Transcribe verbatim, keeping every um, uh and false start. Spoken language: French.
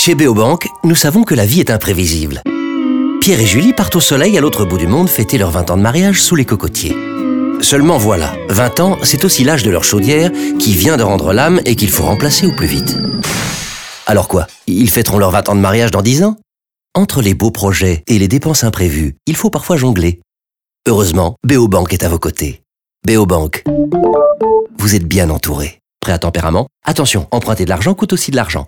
Chez Béobank, nous savons que la vie est imprévisible. Pierre et Julie partent au soleil à l'autre bout du monde fêter leurs vingt ans de mariage sous les cocotiers. Seulement voilà, vingt ans, c'est aussi l'âge de leur chaudière qui vient de rendre l'âme et qu'il faut remplacer au plus vite. Alors quoi, ils fêteront leurs vingt ans de mariage dans dix ans? Entre les beaux projets et les dépenses imprévues, il faut parfois jongler. Heureusement, Béobank est à vos côtés. Béobank, vous êtes bien entouré. Prêt à tempérament? Attention, emprunter de l'argent coûte aussi de l'argent.